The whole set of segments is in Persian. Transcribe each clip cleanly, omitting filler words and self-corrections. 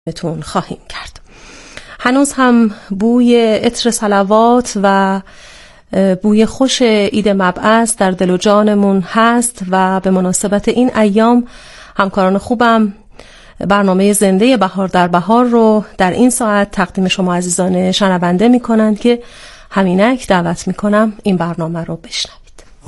تون خواهیم کرد. هنوز هم بوی عطر صلوات و بوی خوش عید مبعث در دل و جانمون هست و به مناسبت این ایام همکاران خوبم برنامه زنده بهار در بهار رو در این ساعت تقدیم شما عزیزان شنونده می کنند که همینک دعوت می کنم این برنامه رو بشنوید.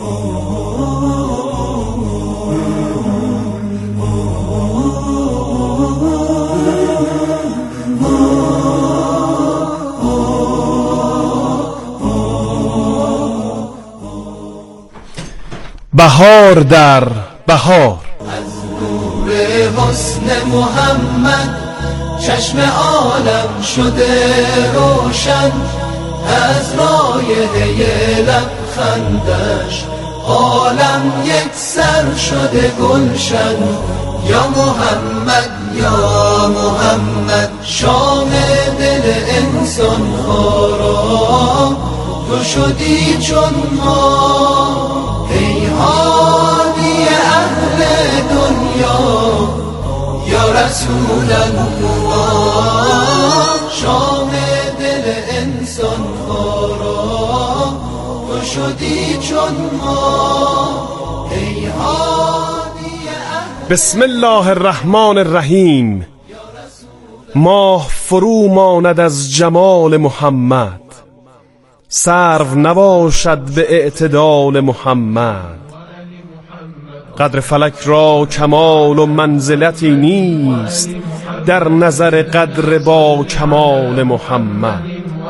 بهار در بهار. از نور حسن محمد چشم عالم شده روشن، از رایحه لبخندش عالم یک سر شده گلشن. یا محمد یا محمد شام دل انسان خارا، تو شدی چون ما هادی اهل دنیا. یا رسول الله شام دل انسان خارا، تو شدی چون ما ای هادی اهل. بسم الله الرحمن الرحیم. ماه فرو ماند از جمال محمد، سرو نباشد به اعتدال محمد. قدر فلک را کمال و منزلتی نیست در نظر قدر با کمال محمد.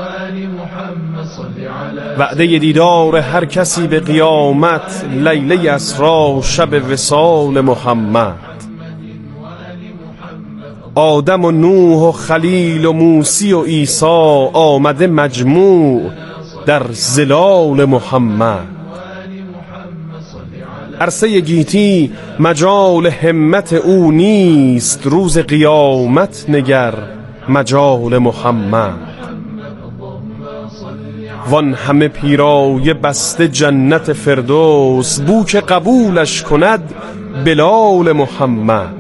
وعده دیدار هر کسی به قیامت، لیله اسری شب وصال محمد. آدم و نوح و خلیل و موسی و عیسی آمده مجموع در ظلال محمد. عرصه گیتی مجال همت او نیست، روز قیامت نگر مجال محمد. وان همه پیرایه بسته جنت فردوس، بو که قبولش کند بلال محمد.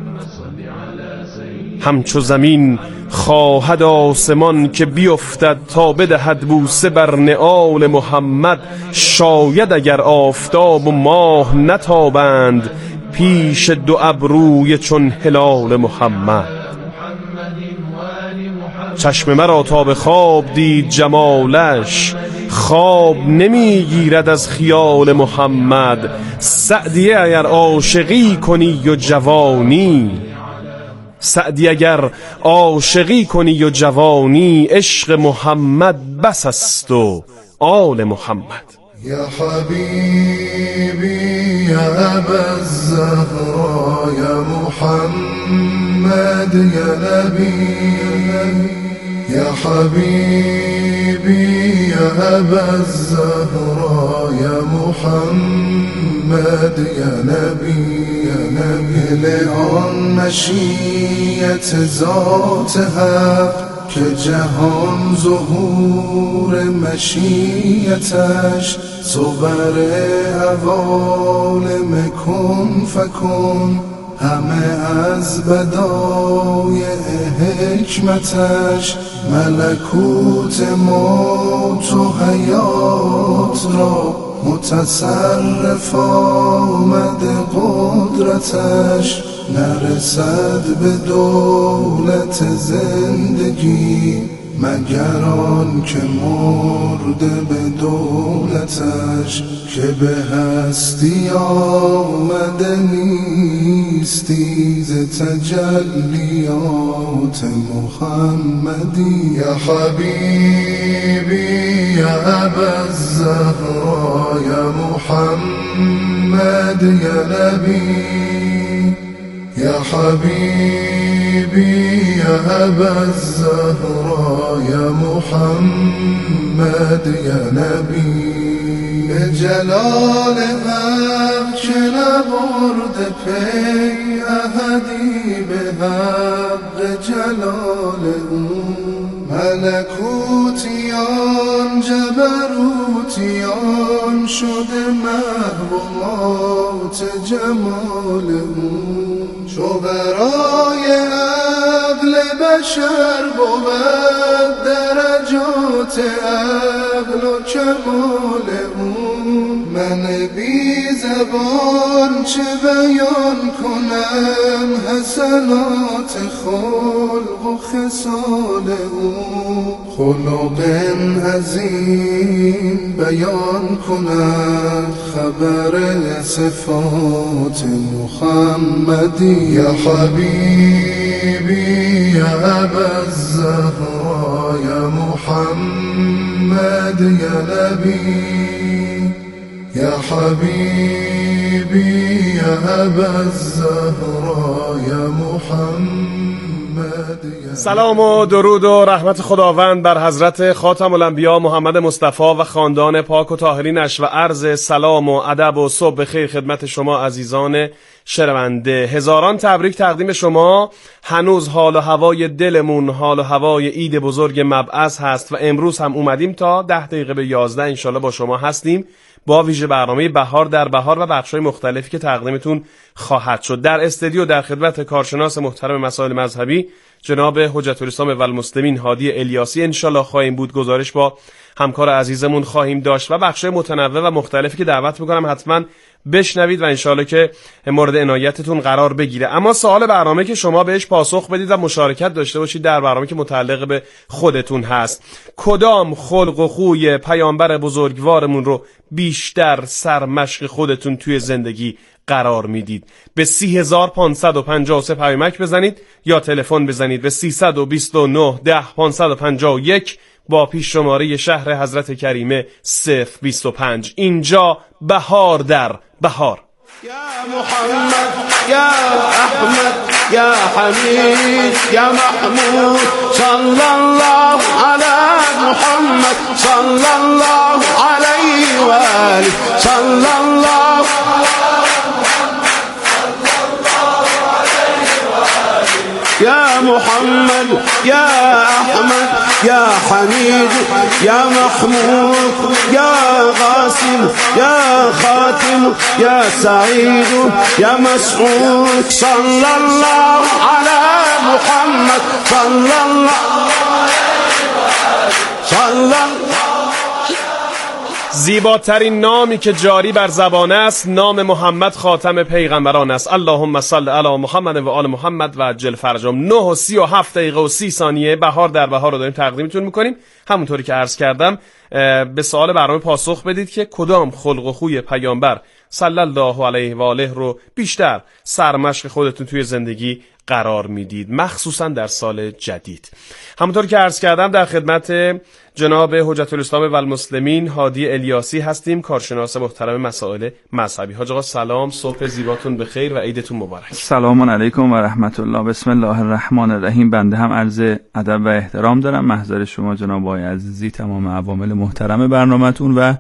همچو زمین خواهد آسمان که بیفتد تا بدهد بوسه بر نعال محمد. شاید اگر آفتاب و ماه نتابند پیش دو ابروی چون هلال محمد. چشم مرا تا به خواب دید جمالش، خواب نمیگیرد از خیال محمد. سعدی اگر عاشقی کنی و جوانی، سعدی اگر عاشقی کنی و جوانی، عشق محمد بس است و آل محمد. یا حبیبی یا ابا الزهرا یا محمد یا نبی. یا حبیبی یا ابا الزهرا یا محمد یا نبی. دل آن مشیت ذات حق که جهان ظهور مشیتش، صور عوالم کن فکن همه از بدایع حکمتش. ملکوت موت و حیات را متصرف آمد قدرتش. نرسد به دولت زندگی مگر آن که مرده به دولتش. که به هستی آمده نیستی ز تجلیات محمدی. یا حبیبی یا ابا الزهرا یا محمد یا نبی. یا حبیبی یا ابا الزهرا یا محمد یا نبی. به جلال حق که نبرد پی احدی به حق جلال او. ملکوتیان جبروتیان شده محو مات جمال او. چو برای عقل بشر بود درجات عقل و کمال اون. من بی زبان چه بیان کنم حسنات خلق و خصال اون. خلق عظیم بیان کند خبر صفات محمدی. یا حبیبی یا ابوالزهرا یا محمد یا نبی. یا حبیبی یا ابوالزهرا یا محمد. سلام و درود و رحمت خداوند بر حضرت خاتم الانبیا محمد مصطفی و خاندان پاک و طاهرینش و عرض سلام و ادب و صبح بخیر خدمت شما عزیزان شنونده. هزاران تبریک تقدیم شما. هنوز حال و هوای دلمون حال و هوای عید بزرگ مبعث هست و امروز هم اومدیم تا 10 دقیقه به 11 انشالله با شما هستیم با ویژه برنامه بهار در بهار و بخش‌های مختلفی که تقدیمتون خواهد شد. در استودیو در خدمت کارشناس محترم مسائل مذهبی جناب حجت الاسلام و المسلمین هادی الیاسی انشالله خواهیم بود. گزارش با همکار عزیزمون خواهیم داشت و بخش‌های متنوع و مختلفی که دعوت می‌کنم حتما بشنوید و انشالله که مورد عنایتتون قرار بگیره. اما سوال برنامه که شما بهش پاسخ بدید و مشارکت داشته باشید در برنامه که متعلق به خودتون هست: کدام خلق و خوی پیامبر بزرگوارمون رو بیشتر سرمشق خودتون توی زندگی قرار میدید؟ به 30553 پیامک بزنید یا تلفن بزنید به 329 10 551 با پیش شماره شهر حضرت کریمه 025. اینجا بهار در بهار. یا محمد یا احمد یا حمید یا محمود صلی الله علی محمد صلی الله علیه و آله صلی الله یا محمد یا احمد یا حمید یا محمود یا قاسم یا خاتم یا سعید یا مسعود صلی الله علی محمد صلی الله زیباترین نامی که جاری بر زبان است نام محمد خاتم پیغمبران است. اللهم صل علی محمد و آل محمد و عجل فرجهم. 9:37 دقیقه و 30 ثانیه بهار در بهار رو داریم تقدیمتون میکنیم. همونطوری که عرض کردم به سوال برنامه پاسخ بدید که کدام خلق و خوی پیامبر صلی الله علیه و آله رو بیشتر سرمشق خودتون توی زندگی قرار میدید، مخصوصا در سال جدید. همونطور که عرض کردم در خدمت جناب حجت الاسلام و المسلمین هادی الیاسی هستیم، کارشناس محترم مسائل مذهبی. حاج آقا سلام، صبح زیباتون بخیر و عیدتون مبارک. سلام علیکم و رحمت الله. بسم الله الرحمن الرحیم. بنده هم عرض ادب و احترام دارم محضر شما جناب آقای عزیزی، تمام عوامل محترم برنامه‌تون و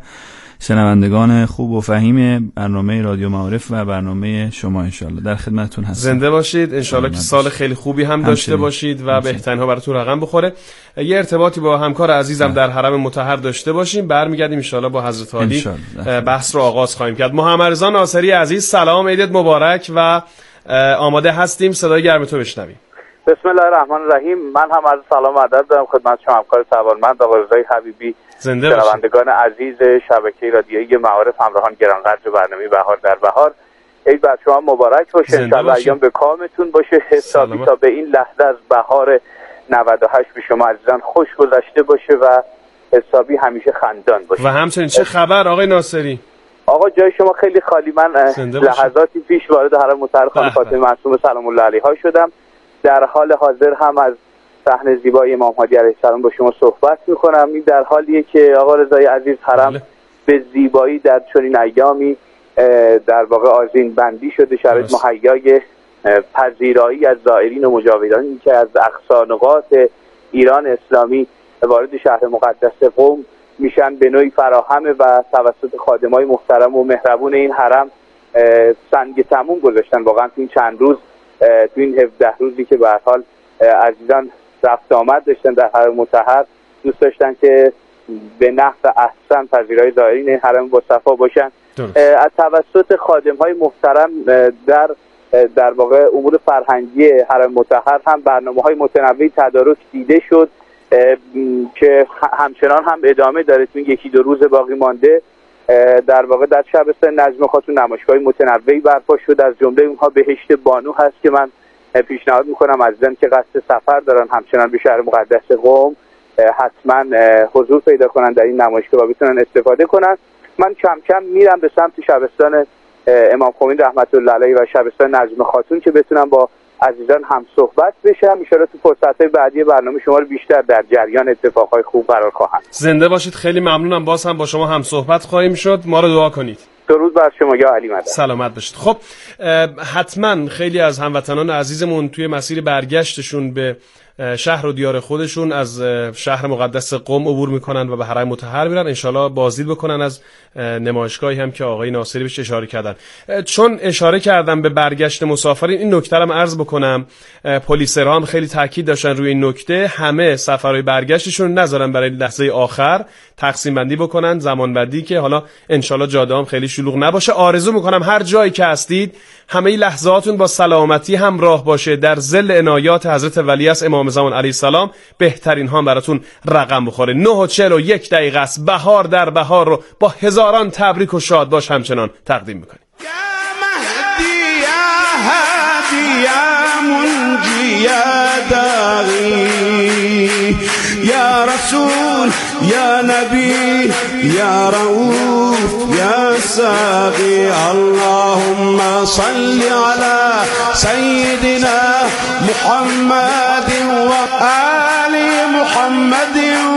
شنوندگان خوب و فهیم برنامه رادیو معارف و برنامه شما. انشالله در خدمتتون هستم. زنده باشید. انشالله که سال خیلی خوبی هم داشته باشید و بهترین‌ها براتون رقم بخوره. یه ارتباطی با همکار عزیزم در حرم مطهر داشته باشیم. برمیگردیم انشالله با حضرت عالی بحث رو آغاز خواهیم کرد. محمد رضا ناصری عزیز سلام، عیدت مبارک و آماده هستیم صدای گرم تو بشنویم. بسم الله الرحمن الرحیم. من هم عرض سلام و ادب دارم خدمت شما همکار توانمند آقای رضای حبیبی، شنوندگان عزیز شبکه رادیویی معارف، همراهان گرانقدر برنامه بهار در بهار. عید بر شما مبارک باشه، انشالله ایام به کامتون باشه، حسابی تا به این لحظه از بهار 98 به شما عزیزان خوش گذشته باشه و حسابی همیشه خندان باشه. و همچنین چه خبر آقای ناصری؟ آقا جای شما خیلی خالی. من لحظاتی پیش وارد حرم مطهر خانم فاطمه معصومه سلام الله علیها شدم. در حال حاضر هم از صحن زیبای امام هادی علیه السلام با شما صحبت میکنم. این در حالیه که آقا رضای عزیز حرم به زیبایی در چنین ایامی در واقع آذین بندی شده، شرایط مهیای پذیرایی از زائرین و مجاورانی که از اقصا نقاط ایران اسلامی وارد شهر مقدس قم میشن به نوعی فراهمه و توسط خادمای محترم و مهربون این حرم سنگ تموم گذاشتن. واقعا تو این چند روز، تو این 17 روزی که به هر حال عزیزان رفت آمد داشتن در حرم مطهر، دوست داشتن که به نحو احسن پذیرای زائرین حرم با صفا باشن. از توسط خادم‌های محترم در در واقع امور فرهنگی حرم مطهر هم برنامه‌های متنوعی تدارک دیده شد که همچنان هم ادامه داره. تو این 1-2 روز باقی مانده در واقع در شبستان نجم خاتون نمایشگاه متنوعی برپا شد. از جمله اونها بهشت بانو هست که من پیشنهاد میکنم عزیزان که قصد سفر دارن همچنان به شهر مقدس قم حتما حضور پیدا کنن در این نمایشگاه و بتونن استفاده کنن. من کم کم میرم به سمت شبستان امام خمینی رحمت الله علیه و شبستان نجم خاتون که بتونم با عزیزان هم صحبت بشم. ان شاءالله تو فرصت‌های بعدی برنامه شما رو بیشتر در جریان اتفاقای خوب قرار خواهم. زنده باشید. خیلی ممنونم. باز هم با شما هم صحبت خواهیم شد. ما رو دعا کنید. درود بر شما یا علی مدد. سلامت باشید. خب حتما خیلی از هموطنان عزیزمون توی مسیر برگشتشون به شهر و دیار خودشون از شهر مقدس قم عبور میکنن و به حرم مطهر میرن. انشالله بازدید بکنن از نمایشگاهی هم که آقای ناصری بهش اشاره کردن. چون اشاره کردم به برگشت مسافرین، این نکته رو عرض بکنم. پلیسرها هم خیلی تاکید داشتن روی این نکته، همه سفرهای برگشتشون نذارن برای لحظه آخر، تقسیم بندی بکنن، زمان بندی که حالا انشالله جاده هم خیلی شلوغ نباشه. آرزو میکنم هر جایی که هستید همه لحظاتون با سلامتی همراه باشه. در ظل عنایات حضرت ولیعصر امام زمان علیه السلام بهترین ها براتون رقم بخوره. 9:41 است. بهار در بهار رو با هزاران تبریک و شاد باش همچنان تقدیم میکنیم. یا مهدی یا هادی یا منجی یا داعی یا رسول یا نبی یا رؤوف یا ساقی. اللهم صل على سيدنا محمد وآل محمد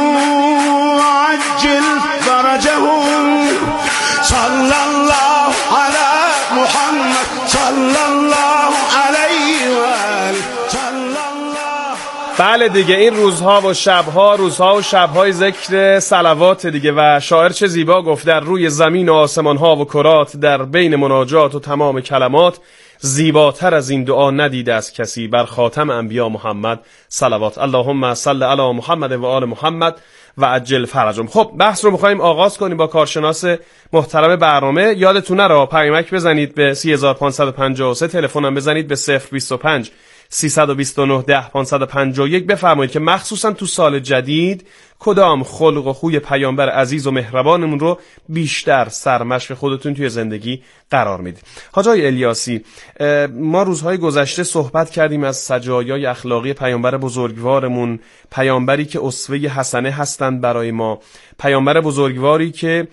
وعجل فرجهم. صلى الله على محمد صلى الله عليه وآله صلى الله. بله دیگه، این روزها و شبهای ذکر صلوات دیگه. و شاعر چه زیبا گفت: در روی زمین و آسمان ها و کرات، در بین مناجات و تمام کلمات، زیباتر از این دعا ندیده از کسی، بر خاتم انبیا محمد صلوات. اللهم صل علی محمد و آل محمد و عجل فرجهم. خب بحث رو می‌خوایم آغاز کنیم با کارشناس محترم برنامه. یادتونه را پیامک بزنید به 3553، تلفنم بزنید به 025 329 10 551. بفرمایید که مخصوصا تو سال جدید کدام خلق و خوی پیامبر عزیز و مهربانمون رو بیشتر سرمشق خودتون توی زندگی قرار میدید. حاج آقای الیاسی، ما روزهای گذشته صحبت کردیم از سجایای اخلاقی پیامبر بزرگوارمون، پیامبری که اسوه حسنه هستند برای ما، پیامبر بزرگواری که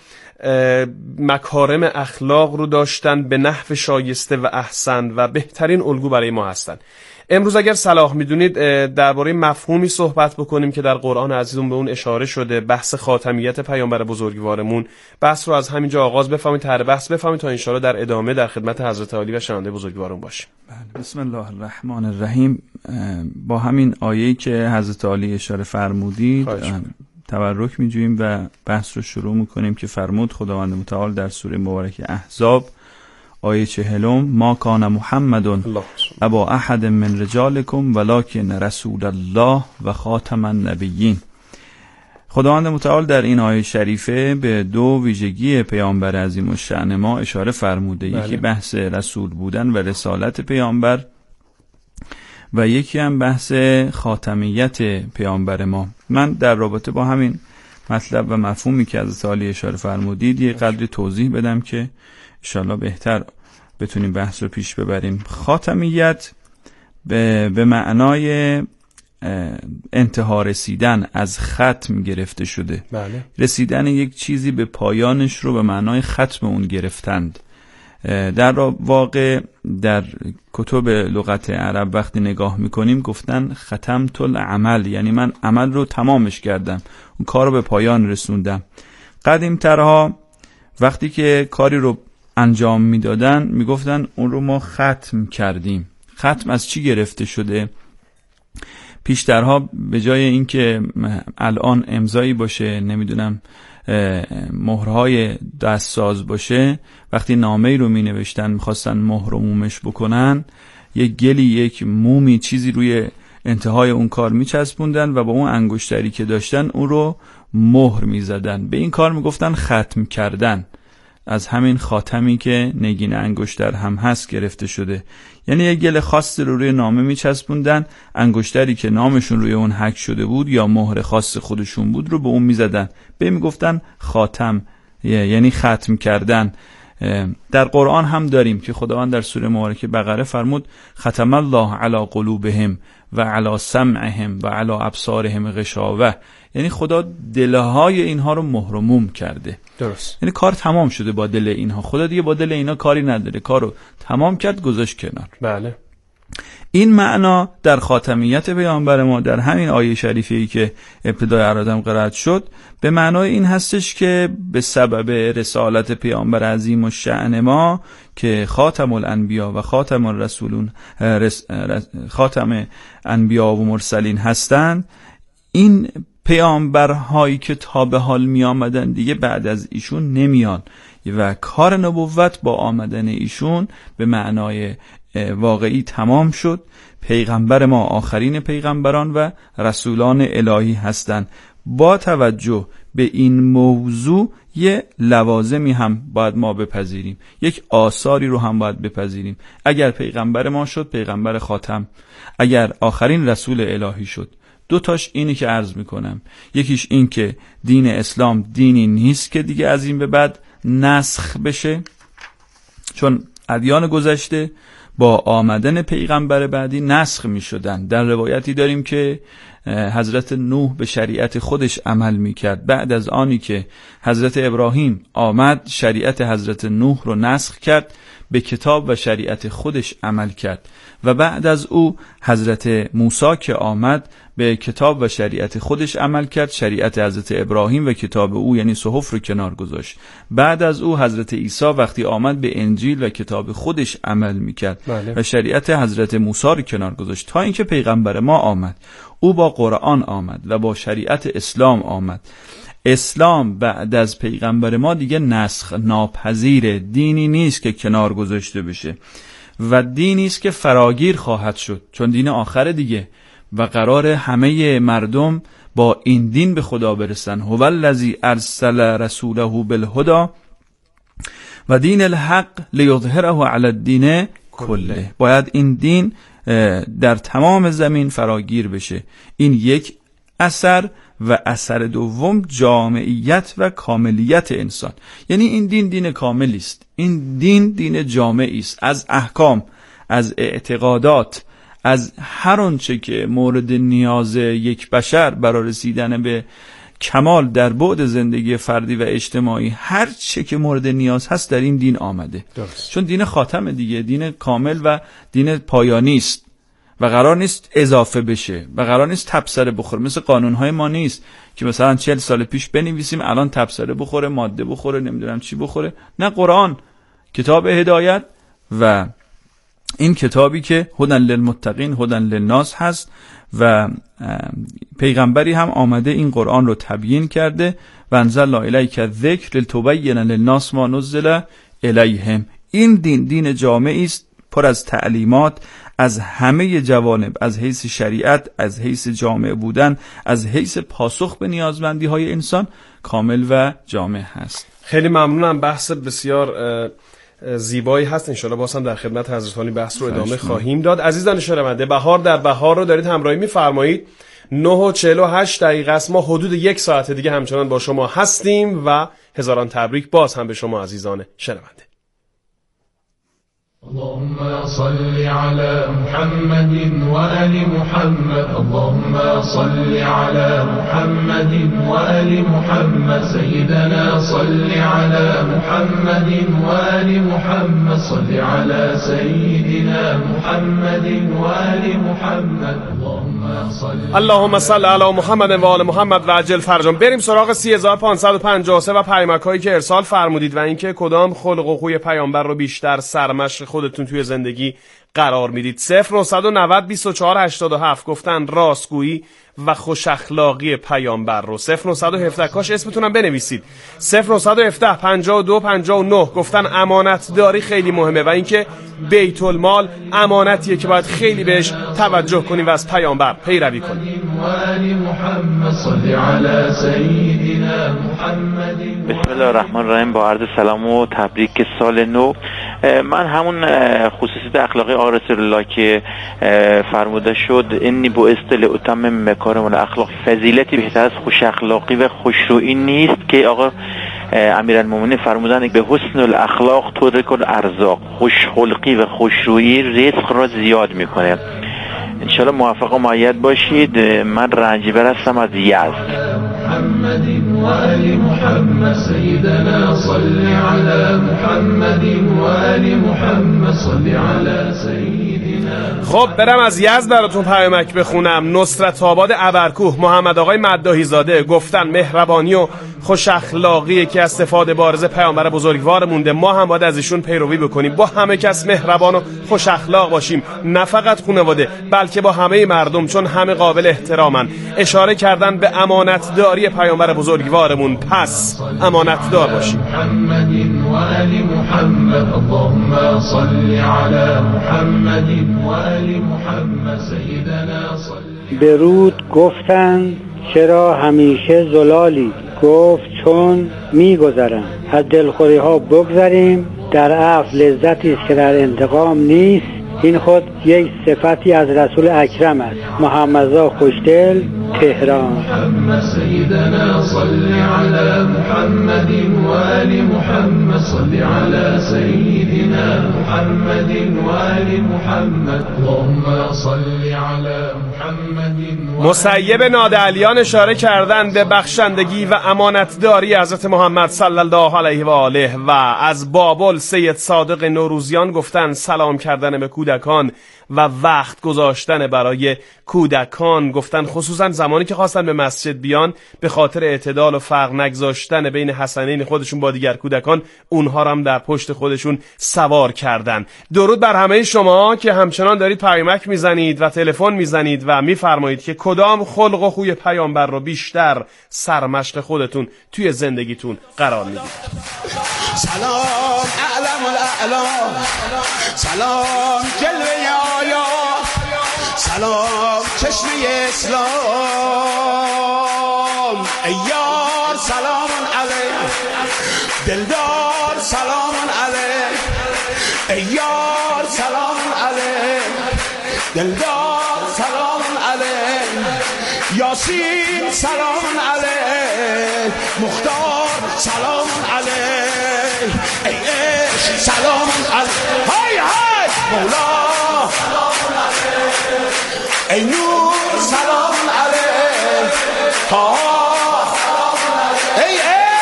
مکارم اخلاق رو داشتن به نحو شایسته و احسن و بهترین الگو برای ما هستن. امروز اگر صلاح میدونید درباره مفهومی صحبت بکنیم که در قرآن عزیزمون به اون اشاره شده، بحث خاتمیت پیامبر بزرگوارمون. بحث رو از همینجا آغاز بفهمید، طرح بحث بفهمید تا انشاءالله در ادامه در خدمت حضرت عالی و شنونده بزرگوارون باشیم. بسم الله الرحمن الرحیم. با همین آیه‌ای که حضرت عالی اشاره فرمودید تبرک می‌جوییم و بحث رو شروع می‌کنیم که فرمود خداوند متعال در سوره مبارکه احزاب آیه 40: ما کان محمد ابا احد من رجالکم ولکن رسول الله و خاتم النبیین. خداوند متعال در این آیه شریفه به دو ویژگی پیامبر عظیم الشأن ما اشاره فرموده. یکی بحث رسول بودن و رسالت پیامبر و یکی هم بحث خاتمیت پیامبر ما. من در رابطه با همین مطلب و مفهومی که از عالی اشاره فرمودید یه قدری توضیح بدم که انشالله بهتر بتونیم بحث رو پیش ببریم. خاتمیت به معنای انتها رسیدن، از ختم گرفته شده. بله. رسیدن یک چیزی به پایانش رو به معنای ختم اون گرفتند. در واقع در کتب لغت عرب وقتی نگاه میکنیم گفتن ختمت العمل، یعنی من عمل رو تمامش کردم، اون کار رو به پایان رسوندم. قدیم‌ترها وقتی که کاری رو انجام میدادن میگفتن اون رو ما ختم کردیم. ختم از چی گرفته شده؟ پیشترها به جای اینکه الان امضایی باشه، نمیدونم مهرهای دستساز باشه، وقتی نامه‌ای رو مینوشتن میخواستن مهر و مومش بکنن، یک گلی، یک مومی، چیزی روی انتهای اون کار میچسبوندن و با اون انگشتری که داشتن اون رو مهر میزدن. به این کار میگفتن ختم کردن. از همین خاتمی که نگین انگشتر هم هست گرفته شده. یعنی یه گل خاص رو روی نامه میچسبوندن، انگشتری که نامشون روی اون حک شده بود یا مهر خاص خودشون بود رو به اون میزدن، به میگفتن خاتم، یعنی ختم کردن. در قرآن هم داریم که خداوند در سوره مبارکه بقره فرمود ختم الله علی قلوبهم و علی سمعهم و علی ابصارهم غشاوه، یعنی خدا دلهای اینها رو مهر و موم کرده. درست. یعنی کار تمام شده با دل اینها، خدا دیگه با دل اینا کاری نداره، کارو تمام کرد گذاشت کنار. بله. این معنا در خاتمیت پیامبر ما در همین آیه شریفی که ابتدای عرضم قرائت شد به معنای این هستش که به سبب رسالت پیامبر عظیم الشأن ما که خاتم الانبیا و خاتم الرسولون خاتم انبیا و مرسلین هستند، این پیامبرهایی که تا به حال می آمدن دیگه بعد از ایشون نمیان و کار نبوت با آمدن ایشون به معنای واقعی تمام شد. پیغمبر ما آخرین پیغمبران و رسولان الهی هستند. با توجه به این موضوع یه لوازمی هم باید ما بپذیریم، یک آثاری رو هم باید بپذیریم. اگر پیغمبر ما شد پیغمبر خاتم، اگر آخرین رسول الهی شد، دو تاش اینی که عرض میکنم، یکیش این که دین اسلام دینی نیست که دیگه از این به بعد نسخ بشه، چون ادیان گذشته با آمدن پیغمبر بعدی نسخ می شدن. در روایتی داریم که حضرت نوح به شریعت خودش عمل می کرد، بعد از آنی که حضرت ابراهیم آمد شریعت حضرت نوح رو نسخ کرد، به کتاب و شریعت خودش عمل کرد و بعد از او حضرت موسی که آمد به کتاب و شریعت خودش عمل کرد، شریعت حضرت ابراهیم و کتاب او یعنی صحف رو کنار گذاشت. بعد از او حضرت عیسی وقتی آمد به انجیل و کتاب خودش عمل میکرد و شریعت حضرت موسی رو کنار گذاشت تا اینکه پیغمبر ما آمد. او با قرآن آمد و با شریعت اسلام آمد. اسلام بعد از پیغمبر ما دیگه نسخ ناپذیر، دینی نیست که کنار گذاشته بشه و دینی است که فراگیر خواهد شد، چون دین آخر دیگه و قرار همه مردم با این دین به خدا برسن. هو الذی ارسل رسوله بالهدی و دین الحق لیظهره علی الدین کله. باید این دین در تمام زمین فراگیر بشه. این یک اثر و اثر دوم جامعیت و کاملیت انسان، یعنی این دین دین کاملی است، این دین دین جامعی است، از احکام، از اعتقادات، از هر آنچه که مورد نیاز یک بشر برای رسیدن به کمال در بعد زندگی فردی و اجتماعی، هر چه که مورد نیاز هست در این دین آمده. درست. چون دین خاتم دیگه، دین کامل و دین پایانی است و قرار نیست اضافه بشه و قرار نیست تبصره بخوره. مثل قانونهای ما نیست که مثلا 40 سال پیش بنویسیم الان تبصره بخوره، ماده بخوره، نمیدونم چی بخوره. نه، قرآن کتاب هدایت و این کتابی که هدی للمتقین هدی للناس هست و پیغمبری هم آمده این قرآن رو تبیین کرده و انزلنا الیک الذکر لتبین للناس ما نزل الیهم. این دین دین جامعی است، پر از تعلیمات از همه جوانب، از حیث شریعت، از حیث جامع بودن، از حیث پاسخ به نیازمندی های انسان کامل و جامع هست. خیلی ممنونم. بحث بسیار زیبایی هست. انشالله باز هم در خدمت حضرت عالی بحث رو ادامه خواهیم داد. عزیزان شنونده، بهار در بهار رو دارید همراهی می‌فرمایید. 9:48 است. ما حدود 1 ساعت دیگه همچنان با شما هستیم و هزاران تبریک باز هم به شما عزیزان شنونده. اللهم صل على محمد وآل محمد، اللهم صل على محمد وآل محمد، سيدنا صل على محمد وآل محمد، صل على سيدنا محمد وآل محمد، اللهم صل علی محمد و آل محمد و عجل فرجهم. بریم سراغ 30553 و پیامک‌هایی که ارسال فرمودید و اینکه کدام خلق و خوی پیامبر رو بیشتر سرمشق خودتون توی زندگی قرار میدید. 0990 24 87 گفتن راستگویی و خوش اخلاقی پیامبر رو. 0917 کاش اسمتونم بنویسید. 0917 52 59 گفتن امانت داری خیلی مهمه و اینکه بیت المال امانتیه که باید خیلی بهش توجه کنیم و از پیامبر پیروی کنیم. بسم الله الرحمن الرحیم. با عرض سلام و تبریک سال نو. من همون خصوصیت اخلاقی آقای رسول الله که فرموده شد انی بعثت لاتمم مکارم الاخلاق، فضیلتی بهتر از خوش اخلاقی و خوشرویی نیست که آقا امیرالمومنین فرمودن به حسن الاخلاق تدرک الارزاق، خوشخلقی و خوشرویی رزق را زیاد میکنه. انشالله موفق و مؤید باشید. من رنجبر هستم از یزد. محمد و آل محمد سیدنا صل علی محمد و آل محمد صل علی سیدنا. خب برم از یزد براتون پیامک بخونم. نصرت آباد ابرکوه محمد آقای مداحی زاده گفتن مهربانی و خوش اخلاقی که از صفات بارز پیامبر بزرگوار مونده، ما هم باید از ایشون پیروی بکنیم، با همه کس مهربان و خوش اخلاق باشیم، نه فقط خانواده بلکه با همه مردم، چون همه قابل احترامن. اشاره کردن به امانت داری پیامبر بزرگوارمون، پس امانت دار باشیم. محمد و آل محمد اللهم صل علی محمد و آل محمد سیدنا صل. درود گفتند چرا همیشه زلالی؟ گفت چون میگذرم. از دلخوری ها بگذریم، در عفو لذتی است که در انتقام نیست. این خود یک صفتی از رسول اکرم است. محمدرضا خوشدل، تهران. محمد سیدنا صل علی محمد و آل محمد صل علی سیدنا محمد و آل محمد اللهم صل علی محمد. مسیب نادعلیان اشاره کردن به بخشندگی و امانتداری حضرت محمد صلی الله علیه و آله. و از بابل سید صادق نوروزیان گفتن سلام کردن به کودکان و وقت گذاشتن برای کودکان. گفتن خصوصا زمانی که خواستن به مسجد بیان، به خاطر اعتدال و فرق نگذاشتن بین حسنین خودشون با دیگر کودکان، اونها هم در پشت خودشون سوار کردن. درود بر همه شما که همچنان دارید پیامک میزنید و تلفن میزنید و میفرمایید که کدام خلق و خوی پیامبر رو بیشتر سرمشق خودتون توی زندگیتون قرار میدید. سلام اعلم الاعلا، سلام جلوه آیا، سلام چشمه اسلام، ایار سلام علیه، دلدار سلام علیه، ایار سلام علیه، دلدار سلام علیه، یاسین سلام علیه، مختار سلام علیه، ای عشق سلام علیه، های های مولا ای نور سلام علیه، ها ای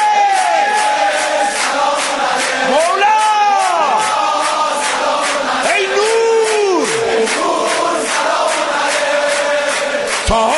عشق مولا ای نور سلام علیه، ها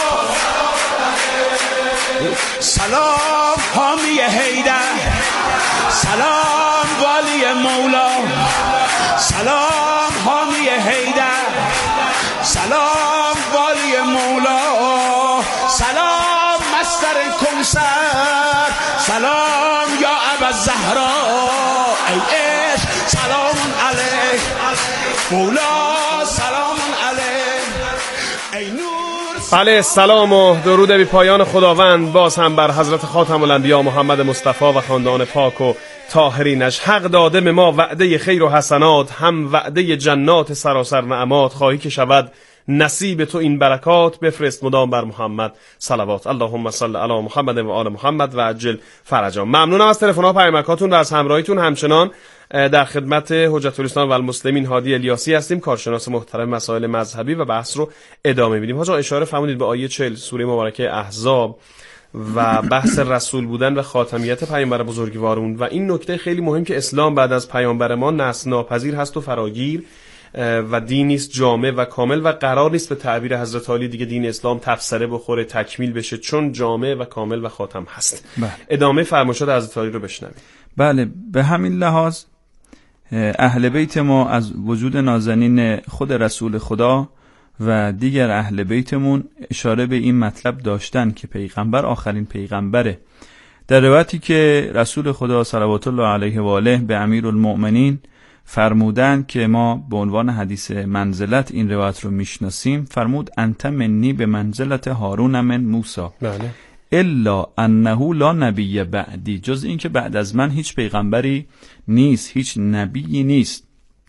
سلام حامی حیدر، سلام والی مولا، سلام حامی حیدر، سلام والی مولا، سلام مستر کوثر، سلام یا ابوالزهرا، ای عشق سلام علیک مولا، سلام علیک ای نور. بله، سلام و درود بی پایان خداوند باز هم بر حضرت خاتم الانبیا محمد مصطفی و خاندان پاک و طاهرینش. حق داده به ما وعده خیر و حسنات، هم وعده جنات سراسر نعمات. خواهی که شود نصیب تو این برکات، بفرست مدام بر محمد صلوات. اللهم صل علی محمد و آل محمد و عجل فرجا. ممنونم از تلفن ها، پیامکاتون و از همراهیتون. همچنان در خدمت حجت الاسلام و المسلمین هادی الیاسی هستیم، کارشناس محترم مسائل مذهبی، و بحث رو ادامه میدیم. حاجا اشاره فرمودید به آیه 40 سوره مبارکه احزاب و بحث رسول بودن و خاتمیت پیامبر بزرگوارون، و این نکته خیلی مهم که اسلام بعد از پیامبر ما نسل ناپذیر هست و فراگیر و دینی است جامع و کامل، و قرار نیست به تعبیر حضرت علی دیگه دین اسلام تفسره بخوره، تکمیل بشه، چون جامع و کامل و خاتم هست. ادامه فرمایشات حضرت علی رو بشنوید. بله، به همین لحاظ اهل بیت ما از وجود نازنین خود رسول خدا و دیگر اهل بیتمون اشاره به این مطلب داشتن که پیغمبر آخرین پیغمبره. در روایتی که رسول خدا صلوات الله علیه و آله به امیرالمؤمنین فرمودن که ما به عنوان حدیث منزلت این روایت رو میشناسیم، فرمود انت منی به منزلت هارون من موسی، بله، الا انه لا نبی بعدی، جز این که بعد از من هیچ پیغمبری نیست، هیچ نبی نیست.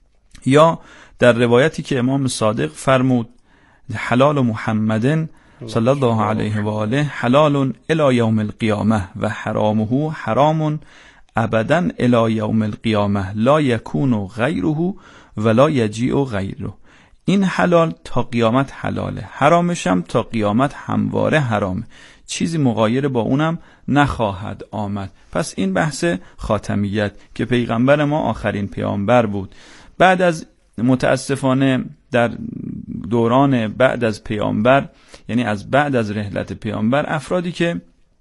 یا در روایتی که امام صادق فرمود حلال محمد صلی الله علیه و آله حلال الی یوم القیامه و حرامه حرام ابدا الی یوم القیامه لا یکون غیره ولا یجیء غیره. این حلال تا قیامت حلاله، حرامش هم تا قیامت همواره حرامه، چیزی مغایر با اونم نخواهد آمد. پس این بحث خاتمیت که پیغمبر ما آخرین پیامبر بود. بعد از متاسفانه در دوران بعد از پیامبر، یعنی از بعد از رحلت پیامبر، افرادی که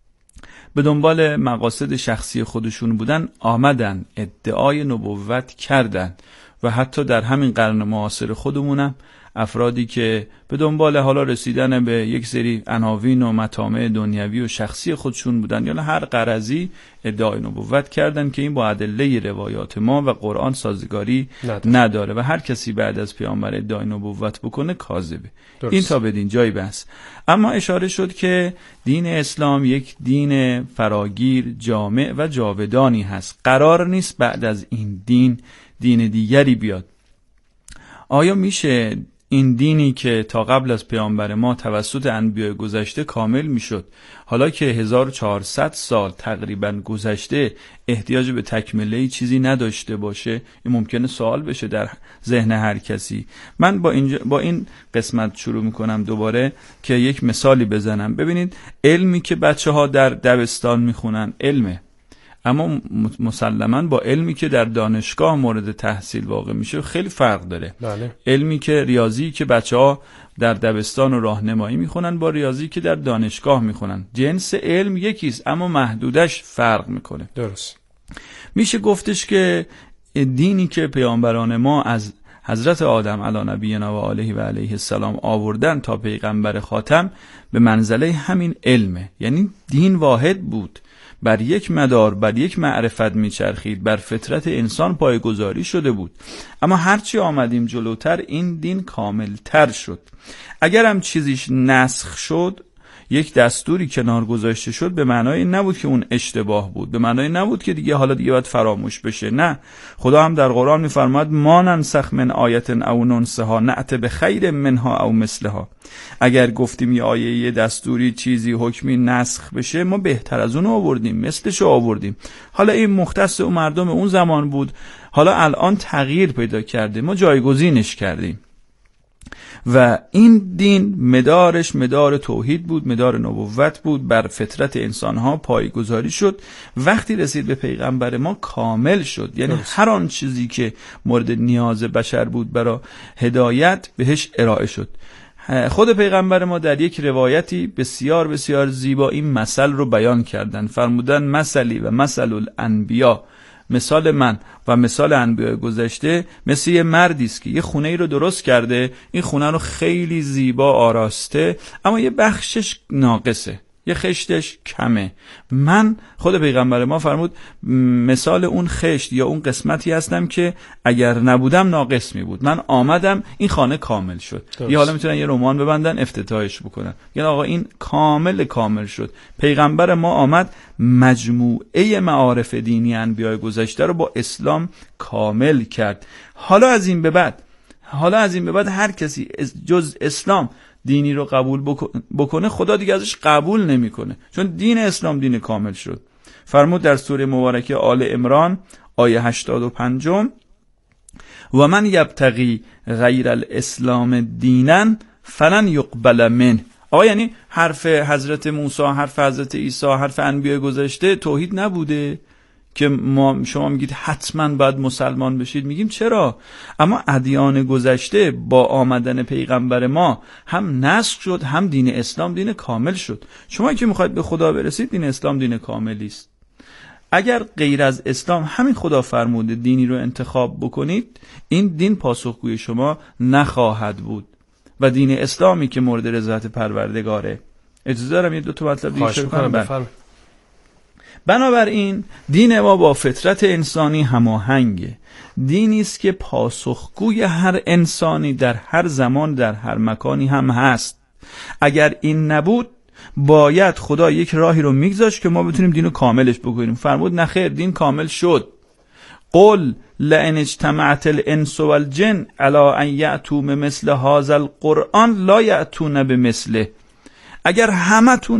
به دنبال مقاصد شخصی خودشون بودن آمدن ادعای نبوت کردن و حتی در همین قرن معاصر خودمونم افرادی که به دنبال حالا رسیدن به یک سری عناوین و مطامع دنیوی و شخصی خودشون بودن یا هر غرضی ادعای نبوت کردن که این با ادله روایات ما و قرآن سازگاری نداره و هر کسی بعد از پیامبر ادعای نبوت بکنه کاذبه. این تا بدین جای بس. اما اشاره شد که دین اسلام یک دین فراگیر، جامع و جاودانی هست. قرار نیست بعد از این دین دیگری بیاد. آیا میشه این دینی که تا قبل از پیامبر ما توسط انبیاء گذشته کامل میشد، حالا که 1400 سال تقریبا گذشته، احتیاج به تکمله چیزی نداشته باشه؟ این ممکنه سوال بشه در ذهن هر کسی. من با این قسمت شروع میکنم دوباره که یک مثالی بزنم. ببینید، علمی که بچه‌ها در دبستان میخونن علمه، اما مسلماً با علمی که در دانشگاه مورد تحصیل واقع میشه خیلی فرق داره. بله. علمی که ریاضی که بچه‌ها در دبستان و راهنمایی میخونن با ریاضی که در دانشگاه میخونن، جنس علم یکیست اما محدودش فرق میکنه. درست. میشه گفتش که دینی که پیامبران ما از حضرت آدم علی نبینا و آله و علیه السلام آوردن تا پیغمبر خاتم به منزله همین علمه، یعنی دین واحد بود، بر یک مدار، بر یک معرفت میچرخید، بر فطرت انسان پایه‌گذاری شده بود. اما هرچی آمدیم جلوتر این دین کاملتر شد. اگر هم چیزیش نسخ شد، یک دستوری کنار گذاشته شد، به معنای نبود که اون اشتباه بود، به معنای نبود که دیگه باید فراموش بشه. نه، خدا هم در قرآن میفرماید ما ننسخ من آیت او ننسها نأت بخیر منها او مثلها. اگر گفتیم یه آیه، یه دستوری، چیزی، حکمی نسخ بشه، ما بهتر از اون آوردیم، مثلش آوردیم. حالا این مختص اون مردم اون زمان بود، حالا الان تغییر پیدا کرده، ما جایگزینش کردیم. و این دین مدارش مدار توحید بود، مدار نبوت بود، بر فطرت انسانها پایه‌گذاری شد. وقتی رسید به پیغمبر ما کامل شد، یعنی هر آن چیزی که مورد نیاز بشر بود برای هدایت بهش ارائه شد. خود پیغمبر ما در یک روایتی بسیار بسیار زیبا این مثل رو بیان کردن. فرمودن مثلی و مثل الانبیا، مثال من و مثال انبیاء گذشته مثل یه مردی است که یه خونه ای رو درست کرده، این خونه رو خیلی زیبا آراسته، اما یه بخشش ناقصه، یه خشتش کمه. من، خود پیغمبر ما فرمود، مثال اون خشت یا اون قسمتی هستم که اگر نبودم ناقص می بود. من آمدم این خانه کامل شد. یه حالا میتونن یه رمان ببندن افتتاحش بکنن، یعنی آقا این کامل شد. پیغمبر ما آمد مجموعه معارف دینی انبیاء گذشته رو با اسلام کامل کرد. حالا از این به بعد هر کسی جز اسلام دینی رو قبول بکنه، خدا دیگه ازش قبول نمیکنه، چون دین اسلام دین کامل شد. فرمود در سوره مبارکه آل عمران آیه 85: و من یبتغی غیر الاسلام دینا فلن یقبل منه. آقا یعنی حرف حضرت موسی، حرف حضرت عیسی، حرف انبیاء گذشته توحید نبوده که شما میگید حتما باید مسلمان بشید؟ میگیم چرا؟ اما ادیان گذشته با آمدن پیغمبر ما هم نسخ شد، هم دین اسلام دین کامل شد. شما که میخواید به خدا برسید، دین اسلام دین کاملی است. اگر غیر از اسلام همین خدا فرموده دینی رو انتخاب بکنید، این دین پاسخگوی شما نخواهد بود. و دین اسلامی که مورد رضایت پروردگاره. اجازه دارم یه دو تا مطلب دیگه اشاره کنم. بنابراین دین ما با فطرت انسانی هماهنگه. دینی است که پاسخگوی هر انسانی در هر زمان در هر مکانی هم هست. اگر این نبود باید خدا یک راهی رو میگذاشت که ما بتونیم دینو کاملش بکنیم. فرمود نخیر، دین کامل شد. قل لئن اجتمعت الانس والجن علی ان یأتوا بمثل هذا القرآن لا یأتون بمثله. اگر همتون